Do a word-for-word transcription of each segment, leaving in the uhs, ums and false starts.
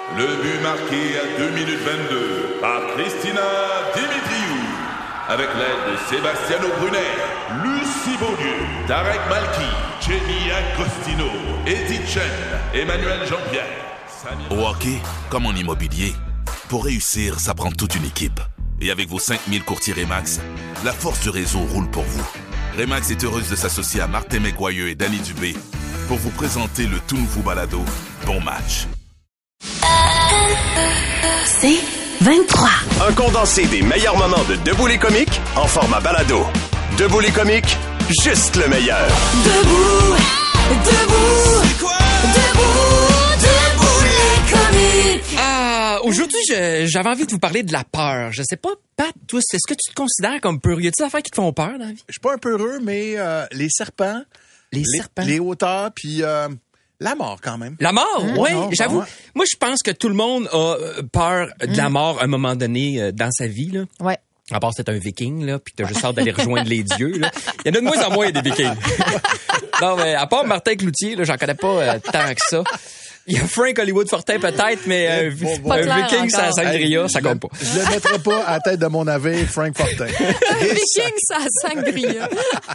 Le but marqué à deux minutes vingt-deux par Christina Dimitriou. Avec l'aide de Sebastiano Brunet, Lucie Beaulieu, Tarek Malki, Jenny Agostino, Eddie Chen, Emmanuel Jean-Pierre. Samir... Au hockey, comme en immobilier, pour réussir, ça prend toute une équipe. Et avec vos cinq mille courtiers Remax, la force du réseau roule pour vous. Remax est heureuse de s'associer à Martin McGuire et Danny Dubé pour vous présenter le tout nouveau balado Bon Match. C'est vingt-trois. Un condensé des meilleurs moments de Debout les comiques en format balado. Debout les comiques, juste le meilleur. Debout, debout, c'est quoi? Debout, debout les comiques. Ah, aujourd'hui, je, j'avais envie de vous parler de la peur. Je sais pas, Pat, toi, est-ce que tu te considères comme peureux? Y a-t-il des affaires qui te font peur dans la vie? Je suis pas un peureux, mais euh, les serpents, Les, les serpents? les hauteurs, puis euh, la mort quand même. La mort, Mmh. oui, Non, j'avoue. ouais. Moi, je pense que tout le monde a euh, peur de la mort à un moment donné euh, dans sa vie, là. Ouais. À part c'est un viking, là, puis t'as juste hâte d'aller rejoindre les dieux, là. Il y en a de moins en moins des vikings. Non, mais à part Martin Cloutier, là, j'en connais pas euh, tant que ça. Il y a Frank Hollywood Fortin peut-être, mais euh, Bon, bon. un Pas clair viking sans encore. sangria, Hey, ça je compte le- pas. Je le mettrai pas à la tête de mon navire, Frank Fortin. Viking, ça sangria.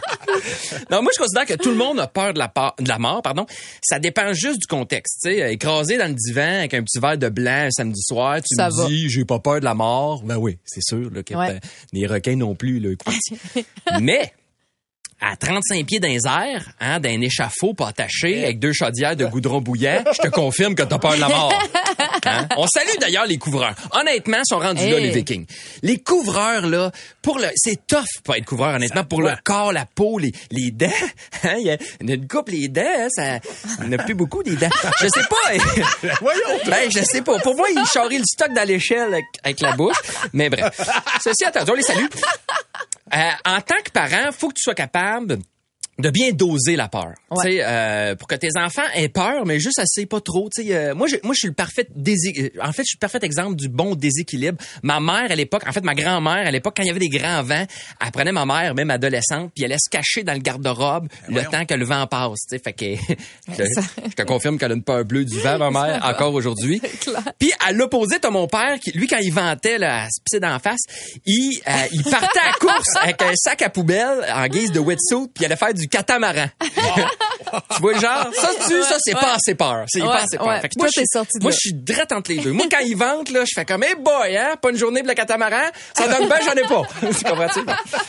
Non, moi, je considère que tout le monde a peur de la, par- de la mort, pardon. Ça dépend juste du contexte, tu sais. Écrasé dans le divan avec un petit verre de blanc un samedi soir, tu Ça me va. dis, j'ai pas peur de la mort. Ben oui, c'est sûr, là, que Ouais. t'as- les requins non plus, là, écoute. Mais, à trente-cinq pieds dans les airs, hein, d'un échafaud pas attaché, avec deux chaudières de goudron bouillant, je te confirme que t'as peur de la mort. Hein? On salue d'ailleurs les couvreurs. Honnêtement, ils sont rendus Hey. là, les Vikings. Les couvreurs, là, pour le, c'est tough pas être couvreur, honnêtement, pour le corps, la peau, les, les dents. Hein? Il y a une coupe, les dents, hein, ça, il n'y en a plus beaucoup, des dents. Je sais pas. Voyons. Ben, je sais pas. Pour moi, ils charrient le stock dans l'échelle avec, avec la bouche. Mais bref. Ceci attendu, on les salue. Euh, en tant que parent, faut que tu sois capable de bien doser la peur. Ouais. Tu sais, euh, pour que tes enfants aient peur, mais juste assez pas trop. Tu sais, euh, moi, je, moi, je suis le parfait dési- En fait, je suis le parfait exemple du bon déséquilibre. Ma mère, à l'époque, en fait, ma grand-mère, à l'époque, quand il y avait des grands vents, elle prenait ma mère, même adolescente, puis elle allait se cacher dans le garde-robe le voyons. temps que le vent passe. Tu sais, fait que je, je te confirme qu'elle a une peur bleue du vent, ma mère, encore aujourd'hui. Puis à l'opposé, t'as mon père qui, lui, quand il ventait là, à se pisser d'en face, il, euh, il partait à course avec un sac à poubelle en guise de wetsuit, puis il allait faire du catamaran. Tu vois le genre? Ça, tu, ça, c'est pas assez peur. C'est Ouais, pas assez peur. ouais. Fait que Toi, je t'es suis- sorti de moi, là. je suis drette entre les deux. Moi, quand il vente, là, je fais comme, hey boy, hein, pas une journée pour le catamaran, ça donne bien, j'en ai pas. Tu comprends-tu?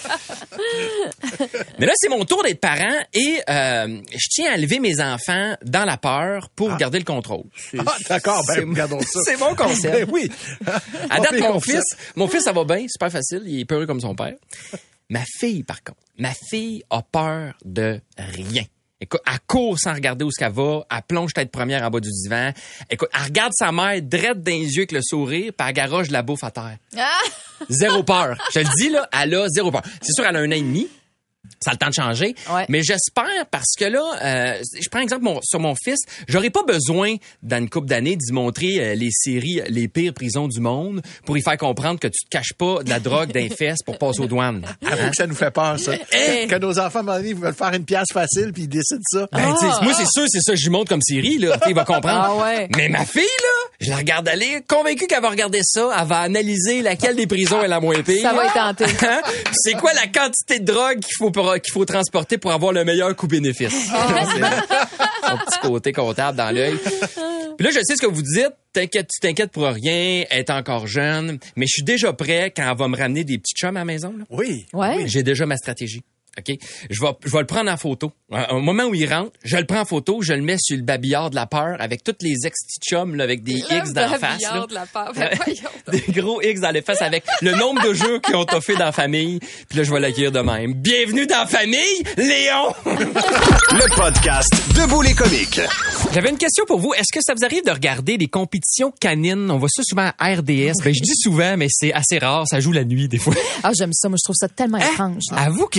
Mais là, c'est mon tour d'être parent et euh, je tiens à élever mes enfants dans la peur pour garder le contrôle. C'est- Ah, d'accord, ben, c'est- regardons ça. C'est mon concept. Ben oui. À date, Pas mon pire fils, mon fils, ça va bien, super facile, il est peureux comme son père. Ma fille, par contre, ma fille a peur de rien. Écoute, elle court sans regarder où ce qu'elle va, elle plonge tête première en bas du divan. Écoute, elle regarde sa mère drette dans les yeux avec le sourire, puis elle garoche de la bouffe à terre. Ah! Zéro peur. Je te le dis, là, elle a zéro peur. C'est sûr, elle a un an et demi. Ça a le temps de changer. Ouais. Mais j'espère parce que là, euh, je prends exemple mon- sur mon fils, j'aurais pas besoin, dans une couple d'années, d'y montrer euh, les séries Les pires prisons du monde pour y faire comprendre que tu te caches pas de la drogue d'un fesses pour passer aux douanes. Avoue que ça nous fait peur, ça. Hey. Que nos enfants, à un moment donné, ils veulent faire une pièce facile, puis ils décident ça. Ben, tu sais, moi, c'est sûr, c'est ça, je lui montre comme série, là. Tu sais, il va comprendre. Ah ouais. Mais ma fille, là, je la regarde aller, convaincue qu'elle va regarder ça, elle va analyser laquelle des prisons est la moins pire. Ça va être tenté. Hein? Puis c'est quoi la quantité de drogue qu'il faut, pour- qu'il faut transporter pour avoir le meilleur coût-bénéfice? C'est son petit côté comptable dans l'œil. Puis là, je sais ce que vous dites. T'inquiète, tu t'inquiètes pour rien, elle est encore jeune. Mais je suis déjà prêt quand elle va me ramener des petits chums à la maison, là. Oui. Ouais. J'ai déjà ma stratégie. OK? Je vais, je vais le prendre en photo. Au moment où il rentre, je le prends en photo, je le mets sur le babillard de la peur avec toutes les ex-chums, là, avec des X dans la face. Là. de la peur. Ben, voyons. Des gros X dans les faces avec le nombre de jeux qu'ils ont toffé dans la famille. Puis là, je vais l'accueillir de même. Bienvenue dans la famille, Léon! Le podcast Debout les comiques. J'avais une question pour vous. Est-ce que ça vous arrive de regarder des compétitions canines? On voit ça souvent à R D S. Ben, je dis souvent, mais c'est assez rare. Ça joue la nuit, des fois. Ah, j'aime ça. Moi, je trouve ça tellement étrange. là. Avoue que j-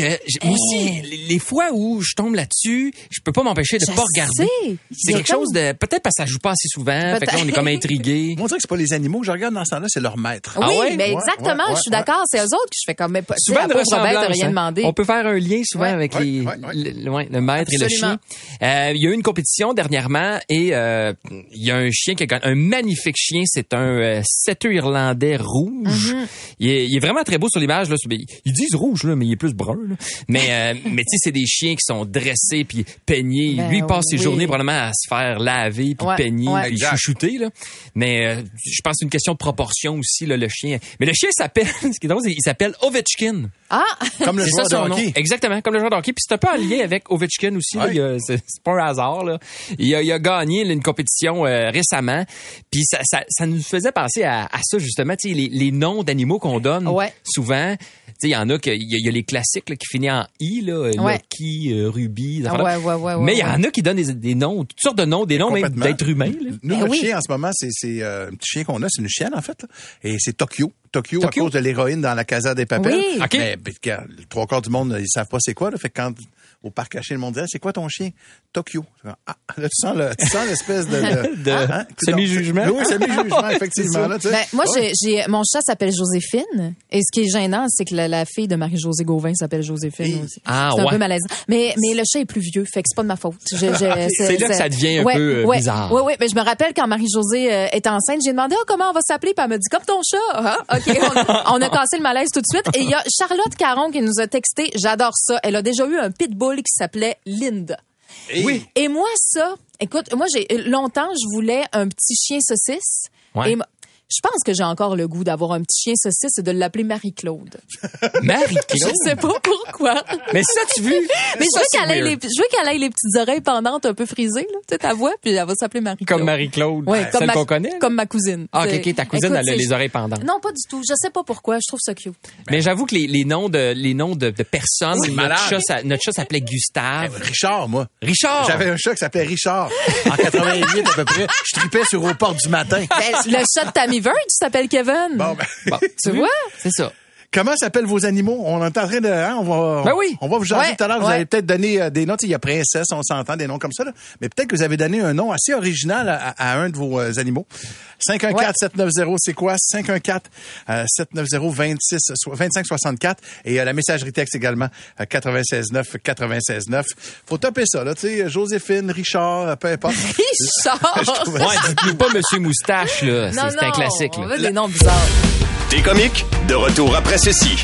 moi aussi, les, les fois où je tombe là-dessus, je peux pas m'empêcher de Je pas regarder. sais. C'est Il y a quelque chose de... Peut-être parce que ça joue pas assez souvent, fait que là, on est comme intrigué. Moi, on dirait que c'est pas les animaux que je regarde dans ce temps-là, c'est leur maître. Ah Oui, ouais? mais Ouais, exactement, ouais, je suis ouais, d'accord. C'est eux autres que je fais comme, mais pas, tu sais, Souvent la de pauvre bête, ressemblance, rien hein. demandé. On peut faire un lien souvent Ouais. avec Ouais, les, ouais, ouais. Le, ouais, le maître Absolument. et le chien. Euh, Il y a eu une compétition dernièrement et euh, il y a un chien qui a gagné, un magnifique chien. C'est un euh, setter irlandais rouge. Mm-hmm. il, est, il est vraiment très beau sur l'image. Là. Ils disent rouge, là, mais il est plus brun. Là. Mais, euh, mais tu sais, c'est des chiens qui sont dressés puis peignés. Ben Lui, il passe ses oui. journées probablement à se faire laver puis Ouais, peigner ouais. puis Exact. chouchouter. Là. Mais euh, je pense que c'est une question de proportion aussi, là, le chien. Mais le chien s'appelle, ce qui est drôle, c'est qu'il s'appelle Ovechkin. Ah! Comme le C'est joueur ça de son nom. hockey. Exactement, comme le joueur de hockey. Puis c'est un peu en lien avec Ovechkin aussi. là. Ouais. Il a- c'est, c'est pas un hasard. Là. Il, a, il a gagné là, une compétition euh, récemment. Puis ça, ça, ça nous faisait penser à, à ça, justement. Tu sais, les, les noms d'animaux qu'on donne Ouais. souvent. Tu sais, il y en a, que, il y a, il y a les classiques là, qui finissent en I, là, Ouais. Lucky, euh, Ruby. des Ah, affaires-là. ouais, ouais, ouais, ouais, Mais il y ouais. en a qui donnent des, des noms, toutes sortes de noms, des noms même Complètement. d'êtres humains. Là. Nous, Ben notre oui. chien, en ce moment, c'est, c'est euh, un petit chien qu'on a, c'est une chienne, en fait. Là. Et c'est Tokyo. Tokyo, Tokyo. à cause de l'héroïne dans la Casa des Papel. Oui. OK. Mais, ben, regarde, le trois quarts du monde, ils savent pas c'est quoi. Là. Fait que quand au parc caché, le monde disait, c'est quoi ton chien? Tokyo. Ah, là, tu sens, le, tu sens l'espèce de... de, De hein? semi-jugement. Oui, semi-jugement, effectivement. Là, tu sais. Ben, moi, Ouais. j'ai, j'ai, mon chat s'appelle Joséphine. Et ce qui est gênant, c'est que la, la fille de Marie-Josée Gauvin s'appelle Joséphine Et- aussi. Ah, c'est un ouais. peu malaisant. Mais, mais le chat est plus vieux, fait que c'est pas de ma faute. Je- je- C'est là que ça devient un ouais, peu, euh, ouais, bizarre. Oui, oui, mais je me rappelle quand Marie-Josée euh, était enceinte, j'ai demandé oh, comment on va s'appeler, puis elle m'a dit comme ton chat. Ah, OK, on, on a cassé le malaise tout de suite. Et il y a Charlotte Caron qui nous a texté, j'adore ça. Elle a déjà eu un pitbull qui s'appelait Linda. Oui. Et moi, ça, écoute, moi, j'ai longtemps, je voulais un petit chien saucisse. Ouais. Et m- je pense que j'ai encore le goût d'avoir un petit chien saucisse et de l'appeler Marie-Claude. Marie-Claude. Je sais pas pourquoi. Mais ça, tu veux? Mais je Ça, veux c'est qu'elle ait, weird. les, je veux qu'elle ait les petites oreilles pendantes un peu frisées, là. Tu sais, ta voix, puis elle va s'appeler Marie-Claude. Comme Marie-Claude, Ouais, comme celle ma, qu'on connaît. Comme ma cousine. Ah, ok, C'est- ok, ta cousine, Écoute, elle a c'est- les oreilles pendantes. Non, pas du tout. Je sais pas pourquoi. Je trouve ça cute. Mais j'avoue que les, les noms de les noms de, de personnes, C'est notre malade. chat, ça- notre chat s'appelait Gustave. Richard, moi. Richard. J'avais un chat qui s'appelait Richard. En quatre-vingt-huit, à peu près. Je tripais sur Aux Portes du matin. Ben, le chat de Tammy Verge s'appelle Kevin. Bon, ben, Bon, Tu vois? C'est ça. comment s'appellent vos animaux? On est en train de... Hein, on va, Ben oui. On va vous jaser Ouais, tout à l'heure. Vous ouais. avez peut-être donné euh, des noms. Tu sais, il y a princesse, on s'entend, des noms comme ça. Là. Mais peut-être que vous avez donné un nom assez original à, à un de vos euh, animaux. cinq un quatre sept neuf zéro, c'est quoi? cinq un quatre sept neuf zéro vingt-six vingt-cinq soixante-quatre. Et euh, la messagerie texte également, euh, quatre-vingt-seize neuf quatre-vingt-seize neuf. Faut taper ça, là. Tu sais, Joséphine, Richard, euh, peu importe. Richard! Je trouvais- Ouais, dites-nous pas Monsieur Moustache, là. C'est Non, c'est un non, classique, On là. veut des noms bizarres. Des comiques, de retour après ceci.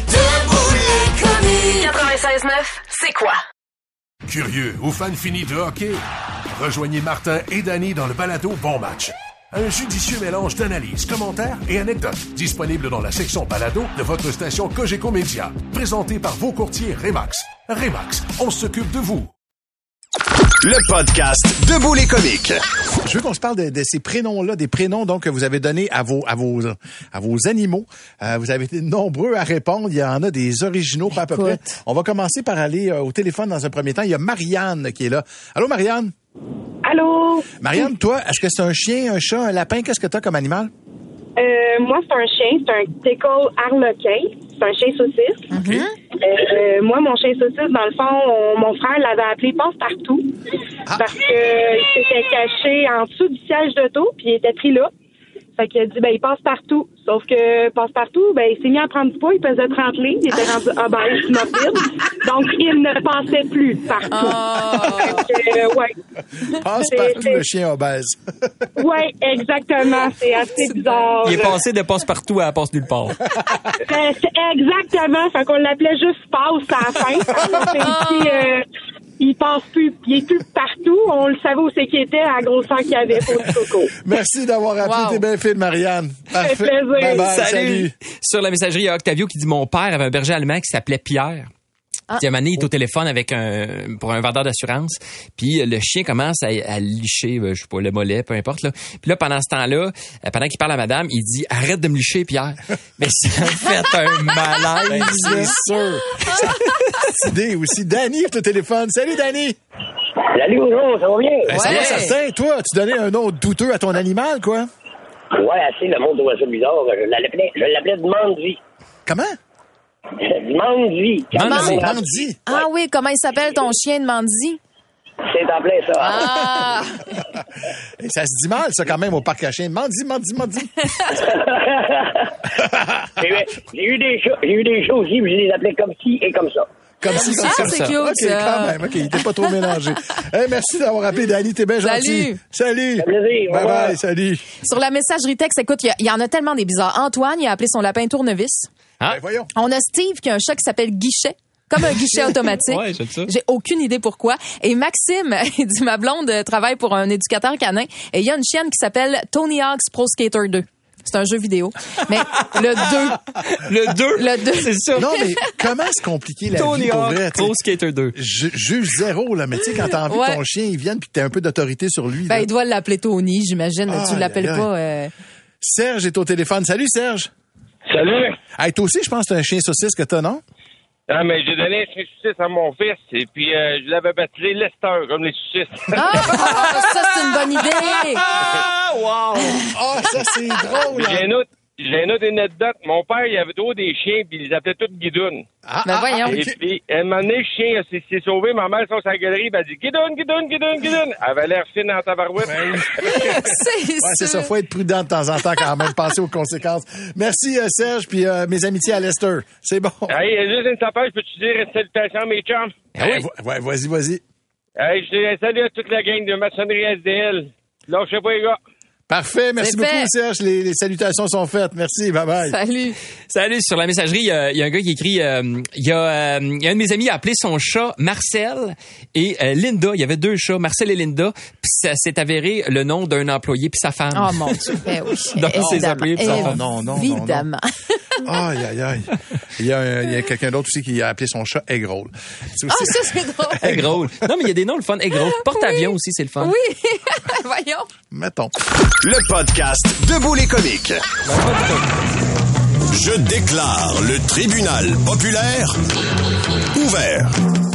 quatre-vingt-seize neuf, c'est quoi? Curieux ou fan fini de hockey? Rejoignez Martin et Danny dans le balado Bon Match. Un judicieux mélange d'analyses, commentaires et anecdotes. Disponible dans la section balado de votre station Cogeco Média. Présenté par vos courtiers Remax. Remax, on s'occupe de vous. Le podcast Debout les comiques. Je veux qu'on se parle de, de ces prénoms-là, des prénoms donc que vous avez donnés à vos à vos à vos animaux. Euh, vous avez été nombreux à répondre. Il y en a des originaux, pas à peu près. Écoute. On va commencer par aller euh, au téléphone dans un premier temps. Il y a Marianne qui est là. Allô, Marianne? Allô? Marianne, toi, est-ce que c'est un chien, un chat, un lapin? Qu'est-ce que tu as comme animal? Euh, moi, c'est un chien. C'est un tickle harlequin. C'est un chien saucisse. Euh, moi, mon chien saucisse, dans le fond, on- mon frère l'avait appelé Passe-Partout parce que il s'était caché en dessous du siège d'auto, puis il était pris là. Fait qu'il a dit, ben, il passe partout. Sauf que Passe-Partout, ben, il s'est mis à prendre du poids, il pesait trente livres, il était rendu obèse, mobile. Donc, il ne passait plus partout. Fait que, euh, ouais. Passe C'est- partout c'est- le chien obèse. Ouais, exactement. C'est assez bizarre. Il est passé de passe-partout à passe nulle part. Ben, c'est exactement. Fait qu'on l'appelait juste Passe à la fin. C'est ici, euh, il passe plus, il est plus partout. On le savait où c'est qu'il était, à la grosseur qu'il avait pour le coco. Merci d'avoir appelé. Wow. T'es bien fait, Marianne. Parfait. plaisir. Bye bye, Salut. salut. Sur la messagerie, il y a Octavio qui dit mon père avait un berger allemand qui s'appelait Pierre. Ah. Puis à un moment donné, il est au téléphone avec un pour un vendeur d'assurance. Puis euh, le chien commence à, à licher, euh, je sais pas, le mollet, peu importe là. Puis là, pendant ce temps-là, euh, pendant qu'il parle à madame, il dit arrête de me licher, Pierre. Mais ça fait un malaise. C'est sûr. C'est idée aussi. Danny est au téléphone. Salut, Danny. Salut, bonjour, ça va bien? Ben, c'est Ouais. pas certain. Toi, tu donnais un nom douteux à ton animal, quoi? Ouais, assez, le monde doit ça bizarre. Je l'appelais, je l'appelais demande vie. Comment? Mandy. Mandy. Mandy. Ah oui, comment il s'appelle ton chien de Mandy? C'est en plein ça. Ah! Et ça se dit mal, ça, quand même, au parc à chiens. Mandy, Mandy, Mandy. j'ai, j'ai eu des choses, j'ai eu des choses aussi, mais je les appelais comme ci et comme ça. Comme si, comme Ah, ça. c'est cute, OK, ça. quand même. OK, il était pas trop mélangé. Hey, merci d'avoir appelé, Dani. T'es bien gentil. Salut. Salut. plaisir. Bye Au revoir. bye, salut. Sur la messagerie texte, écoute, il y, y en a tellement des bizarres. Antoine, il a appelé son lapin tournevis. Ah. Ben, voyons. On a Steve qui a un chat qui s'appelle Guichet. Comme un guichet automatique. Ouais, j'aime ça. J'ai aucune idée pourquoi. Et Maxime, il dit, ma blonde travaille pour un éducateur canin et il y a une chienne qui s'appelle Tony Hawk's Pro Skater deux. C'est un jeu vidéo. Mais le deux. Le deux. Le deux. C'est ça. Non, mais comment se compliquer la Tony vie pour Hawk, vrai? Pro Skater deux. Je juge zéro, là. Mais tu sais, quand t'as envie Ouais. que ton chien, il vienne puis que t'as un peu d'autorité sur lui. Ben, là. il doit l'appeler Tony, j'imagine. Aïe, tu l'appelles aïe, aïe. pas... euh, Serge est au téléphone. Salut, Serge. Salut. Hey, toi aussi, je pense que t'as un chien saucisse que t'as, non? Ah, mais j'ai donné un chien saucisse à mon fils, et puis euh, je l'avais baptisé Lester, comme les saucisses. Ah, ça, c'est une bonne idée. Ah, wow! Ah, ça, c'est drôle. J'ai un autre, j'ai un autre anecdote. Mon père, il avait trop des chiens, puis il les appelait tous Guidoune. Ah, Ben, ah, voyons. ah, Et ok. puis, un moment donné, le chien s'est, s'est sauvé. Ma mère, sur sa galerie, ben, elle dit Guidoune, Guidoune, Guidoune, Guidoune. Elle avait l'air fine dans ta barouette. C'est Ouais, c'est sûr. ça. Faut être prudent de temps en temps quand même, penser aux conséquences. Merci, euh, Serge, puis euh, mes amitiés à Lester. C'est bon. Hey, juste une tapage, peux-tu dire une salutation à mes chums? Ouais, vo- ouais, vas-y, vas-y. Hey, je dis un salut à toute la gang de maçonnerie S D L. Lâchez pas, les gars. Parfait. Merci C'est beaucoup, fait. Serge. Les, les salutations sont faites. Merci. Bye-bye. Salut. Salut, sur la messagerie, il y a, il y a un gars qui écrit, euh, il y a, euh, il y a un de mes amis qui a appelé son chat Marcel et euh, Linda. Il y avait deux chats, Marcel et Linda. Puis ça s'est avéré le nom d'un employé puis sa femme. Oh mon Dieu, ben oui. Dans ses Évidemment. appelés, puis ça va. Non, non, non, non. Évidemment. Aïe, aïe, aïe. Il y a, un- il y a quelqu'un d'autre aussi qui a appelé son chat Eggroll. C'est Ah, aussi- ça, c'est drôle. Eggroll. Non, mais il y a des noms le fun. Eggroll. Porte-avions aussi, c'est le fun. Oui. Voyons. Mettons. Le podcast Debout les comiques. Je déclare le tribunal populaire ouvert.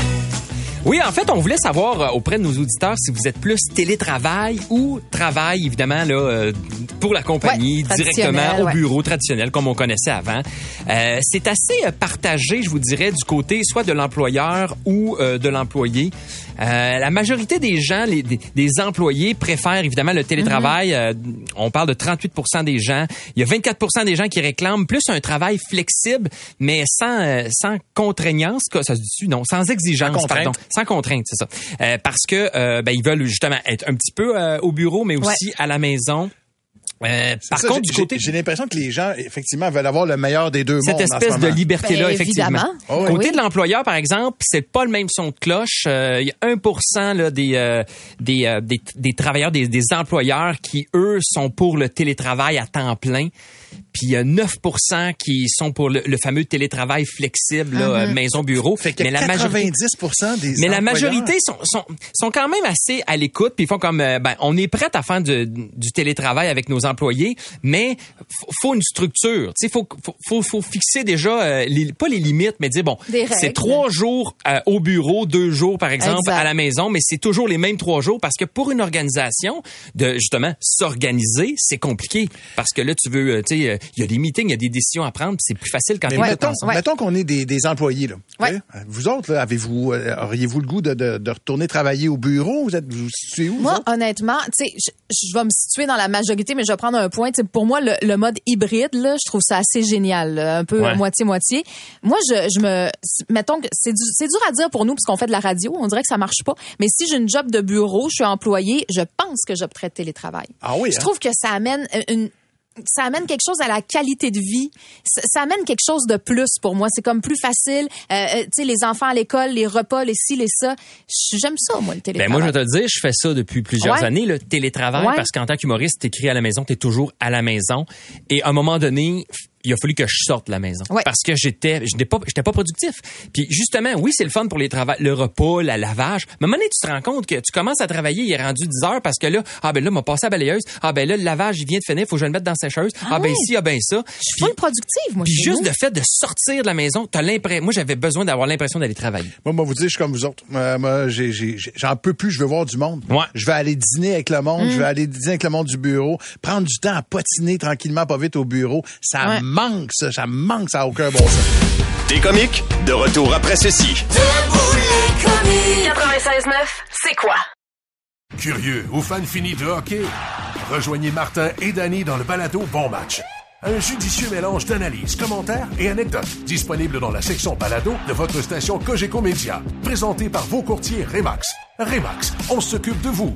Oui, en fait, on voulait savoir euh, auprès de nos auditeurs si vous êtes plus télétravail ou travail, évidemment, là, euh, pour la compagnie, Ouais, directement traditionnel, au ouais. bureau traditionnel, comme on connaissait avant. Euh, c'est assez euh, partagé, je vous dirais, du côté soit de l'employeur ou euh, de l'employé. Euh, la majorité des gens, les, des, des employés préfèrent évidemment le télétravail. Mm-hmm. Euh, on parle de trente-huit pour cent des gens. Il y a vingt-quatre pour cent des gens qui réclament plus un travail flexible, mais sans euh, sans contraignance, que ça se dit non, sans exigence, Sans contrainte. pardon, sans contrainte, c'est ça. Euh, parce que euh, ben ils veulent justement être un petit peu euh, au bureau, mais aussi Ouais. à la maison. Euh, par Ça, contre, j'ai- du côté j'ai, j'ai l'impression que les gens, effectivement, veulent avoir le meilleur des deux cette mondes en ce espèce de moment. liberté-là, Ben, effectivement. évidemment. Oh, oui. Côté Oui. de l'employeur, par exemple, c'est pas le même son de cloche. Euh, Il y a un pour cent là, des, euh, des, euh, des, des travailleurs, des, des employeurs qui, eux, sont pour le télétravail à temps plein. Puis il y a neuf pour cent qui sont pour le, le fameux télétravail flexible, là, euh, maison-bureau. Fait que Mais la majorité, quatre-vingt-dix pour cent des mais la employeurs- majorité sont, sont, sont quand même assez à l'écoute, puis ils font comme, euh, ben, on est prêt à faire du, du télétravail avec nos employés, mais f- faut une structure. Tu sais, faut, faut, faut, faut fixer déjà, euh, les, pas les limites, mais dire, bon, Des règles. c'est trois jours euh, au bureau, deux jours, par exemple, Exact. à la maison, mais c'est toujours les mêmes trois jours parce que pour une organisation, de justement s'organiser, c'est compliqué. Parce que là, tu veux, euh, tu sais, euh, il y a des meetings, il y a des décisions à prendre, puis c'est plus facile quand Mais on est mettons, ensemble. ouais. mettons qu'on est des, des employés, là. Ouais. OK? Vous autres, là, avez-vous, euh, auriez-vous le goût de, de, de retourner travailler au bureau? Vous êtes, vous vous situez où, vous Moi, autres? honnêtement, tu sais, je, je vais me situer dans la majorité, mais je vais prendre un point. Tu sais, pour moi, le, le mode hybride, là, je trouve ça assez génial, là, un peu Ouais. euh, moitié-moitié. Moi, je, je me, mettons que c'est du- c'est dur à dire pour nous parce qu'on fait de la radio, on dirait que ça marche pas. Mais si j'ai une job de bureau, je suis employé, je pense que j'opterais télétravail. Ah oui, Je hein? trouve que ça amène une ça amène quelque chose à la qualité de vie. Ça, ça amène quelque chose de plus pour moi. C'est comme plus facile. Euh, euh, tu sais, les enfants à l'école, les repas, les ci, les ça. J'aime ça, moi, le Ben télétravail. moi, je vais te le dire, je fais ça depuis plusieurs Ouais. années, le télétravail, Ouais. parce qu'en tant qu'humoriste, t'écris à la maison, t'es toujours à la maison. Et à un moment donné, il a fallu que je sorte de la maison. Ouais. Parce que j'étais, je n'étais pas, j'étais pas productif. Puis justement, oui, c'est le fun pour les travaux, le repas, la lavage. Mais à un moment donné, tu te rends compte que tu commences à travailler, il est rendu dix heures parce que là, ah ben là, m'a passé à la balayeuse. Ah ben là, le lavage, il vient de finir, faut que je le mette dans la sécheuse. Ah, Ah ben oui. ici, ah ben ça. Je suis Puis- full productive, moi. Puis chez juste nous. le fait de sortir de la maison, t'as l'impression, moi j'avais besoin d'avoir l'impression d'aller travailler. Moi, moi, vous dire, je suis comme vous autres. Euh, moi, j'ai, j'ai, j'ai- j'en peux plus, je veux voir du monde. Ouais. Je vais aller dîner avec le monde, Mm. je vais aller dîner avec le monde du bureau, prendre du temps à patiner tranquillement, pas vite au bureau. Ça Ouais. manque, ça, ça manque, ça n'a aucun bon sens. Les comiques, de retour après ceci. Debout les comiques. quatre-vingt-seize neuf, c'est quoi? Curieux ou fan fini de hockey? Rejoignez Martin et Danny dans le balado Bon Match. Un judicieux mélange d'analyses, commentaires et anecdotes. Disponible dans la section balado de votre station Cogeco Média. Présenté par vos courtiers Remax. Remax, on s'occupe de vous.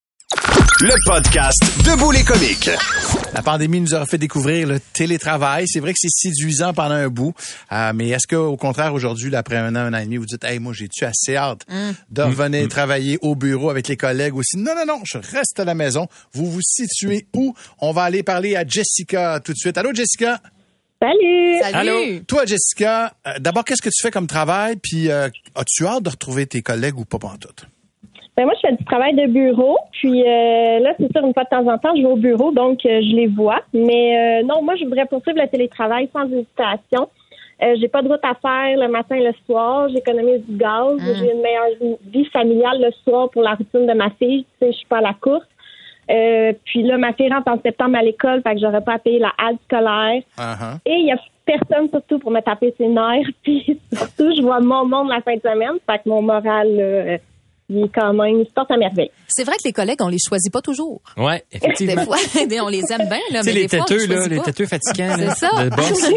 Le podcast Debout les comiques. La pandémie nous a fait découvrir le télétravail. C'est vrai que c'est séduisant pendant un bout, euh, mais est-ce qu'au contraire, aujourd'hui, là, après un an, un an et demi, vous dites « Hey, moi, j'ai-tu assez hâte mm. de revenir mm. travailler au bureau avec les collègues aussi? » Non, non, non, je reste à la maison. Vous vous situez où? On va aller parler à Jessica tout de suite. Allô, Jessica? Salut! Salut! Allô? Toi, Jessica, euh, d'abord, qu'est-ce que tu fais comme travail? Puis, euh, as-tu hâte de retrouver tes collègues ou pas pantoute? Ben moi, je fais du travail de bureau. Puis euh, là, c'est sûr, une fois de temps en temps, je vais au bureau, donc euh, je les vois. Mais euh, non, moi, je voudrais poursuivre le télétravail sans hésitation. Euh, j'ai pas de route à faire le matin et le soir. J'économise du gaz. Mm. J'ai une meilleure vie familiale le soir pour la routine de ma fille. Tu sais, je suis pas à la course. Euh, puis là, ma fille rentre en septembre à l'école, fait que j'aurais pas à payer la halte scolaire. Uh-huh. Et il y a personne surtout pour me taper ses nerfs. Puis surtout, je vois mon monde la fin de semaine, fait que mon moral... Euh, il est quand même, il se porte à merveille. C'est vrai que les collègues, on les choisit pas toujours. Ouais, effectivement. Des fois, on les aime bien, là, mais les des fois, têteux, on les là, les pas. têteux fatigants, c'est là, ça. de boss.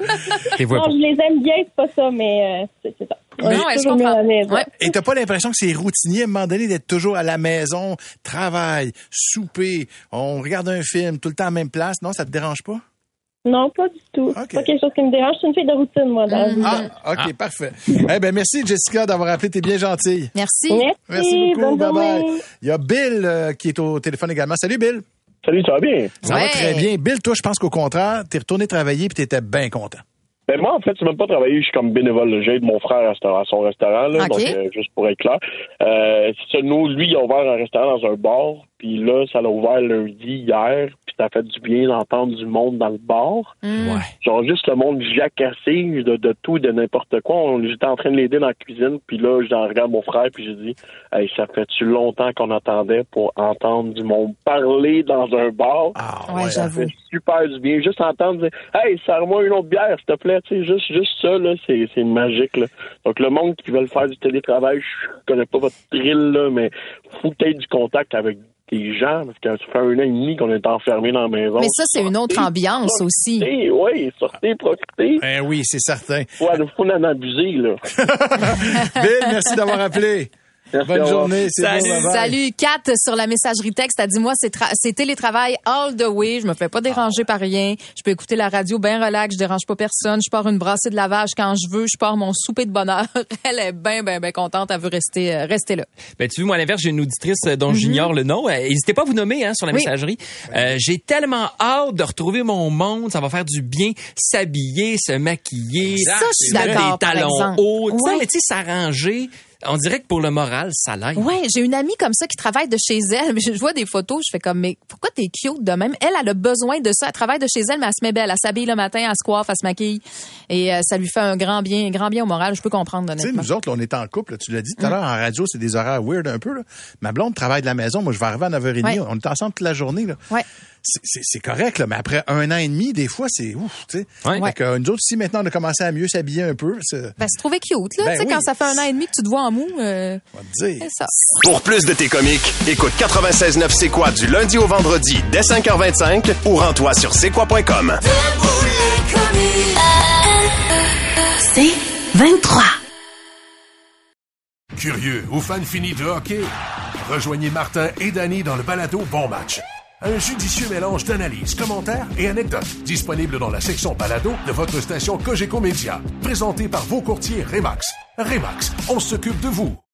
Les vois non, pas. je les aime bien, c'est pas ça, mais euh, c'est, c'est ça. Mais non, je comprends. Ouais. Et t'as pas l'impression que c'est routinier à un moment donné d'être toujours à la maison, travail, souper, on regarde un film, tout le temps à la même place? Non, ça te dérange pas? Non, pas du tout. Okay. C'est pas quelque chose qui me dérange. Je suis une fille de routine, moi. Dans mm-hmm. Ah, OK, ah. parfait. Eh bien, merci, Jessica, d'avoir appelé. T'es bien gentille. Merci. Merci. Merci beaucoup. Bonne Bye-bye. Il y a Bill euh, qui est au téléphone également. Salut, Bill. Salut, ça va bien? Ça ouais. va très bien. Bill, toi, je pense qu'au contraire, t'es retourné travailler puis t'étais bien content. Ben moi, en fait, c'est même pas travailler, je suis comme bénévole. Là. J'aide mon frère à son restaurant, là, okay. donc euh, juste pour être clair. Euh, c'est ça, nous, lui, il a ouvert un restaurant dans un bar, puis là, ça l'a ouvert lundi, hier, puis ça fait du bien d'entendre du monde dans le bar. Mm. Ouais. Genre juste le monde jacassé de, de tout et de n'importe quoi. On, j'étais en train de l'aider dans la cuisine, puis là, j'en regarde mon frère, puis j'ai dit, hey, ça fait-tu longtemps qu'on attendait pour entendre du monde parler dans un bar? Ah, ouais, ouais, j'avoue. Ça fait super du bien. Juste entendre dire, hey, serre-moi une autre bière, s'il te plaît. Tu sais, juste, juste ça, là, c'est, c'est magique, là. Donc, le monde qui veut faire du télétravail, je connais pas votre drill, là, mais faut peut-être du contact avec des gens, parce que ça fait un an et demi qu'on est enfermés dans la maison. Mais ça, c'est sortez, une autre ambiance profitez, aussi. Oui, sortez, profitez. Ben oui, c'est certain. Faut, faut en abuser, là. Bill, merci d'avoir appelé. Merci. Bonne journée. C'est Salut. bon, Salut. Kat, sur la messagerie texte, t'as dit, moi, c'est, tra- c'est télétravail all the way. Je me fais pas déranger par rien. Je peux écouter la radio bien relax. Je dérange pas personne. Je pars une brassée de lavage quand je veux. Je pars mon souper de bonheur. Elle est bien, bien, bien contente. Elle veut rester, euh, rester là. Ben, tu vois, moi, à l'inverse, j'ai une auditrice dont mm-hmm. j'ignore le nom. N'hésitez pas à vous nommer, hein, sur la oui. messagerie. Euh, j'ai tellement hâte de retrouver mon monde. Ça va faire du bien. S'habiller, se maquiller. Ça, je suis d'accord, des talons par exemple. hauts. Ouais. Ça, mais tu sais, s'arranger. On dirait que pour le moral, ça l'aide. Ouais, j'ai une amie comme ça qui travaille de chez elle. Je vois des photos, je fais comme, mais pourquoi t'es cute de même? Elle, elle a besoin de ça. Elle travaille de chez elle, mais elle se met belle. Elle s'habille le matin, elle se coiffe, elle se maquille. Et euh, ça lui fait un grand bien, un grand bien au moral. Je peux comprendre, honnêtement. Tu sais, nous autres, là, on est en couple. Là, tu l'as dit tout à l'heure, en radio, c'est des horaires weird un peu. Là. Ma blonde travaille de la maison. Moi, je vais arriver à neuf heures trente. Ouais. On est ensemble toute la journée. Là. Ouais. C'est, c'est, c'est correct, là, mais après un an et demi, des fois, c'est ouf, tu sais. Ouais. Fait que, nous autres, si maintenant on a commencé à mieux s'habiller un peu, c'est... Ben, c'est trouvé cute, là. Ben tu sais, oui. quand ça fait un an et demi que tu te vois en mou, euh, on va te dire. c'est ça. Pour plus de tes comiques, écoute quatre-vingt-seize neuf C'est quoi du lundi au vendredi dès cinq heures vingt-cinq ou rends-toi sur c'est quoi point com. C'est vingt-trois. Curieux ou fan fini de hockey? Rejoignez Martin et Danny dans le balado Bon Match. Un judicieux mélange d'analyses, commentaires et anecdotes. Disponible dans la section balado de votre station Cogeco Média. Présenté par vos courtiers Remax. Remax, on s'occupe de vous.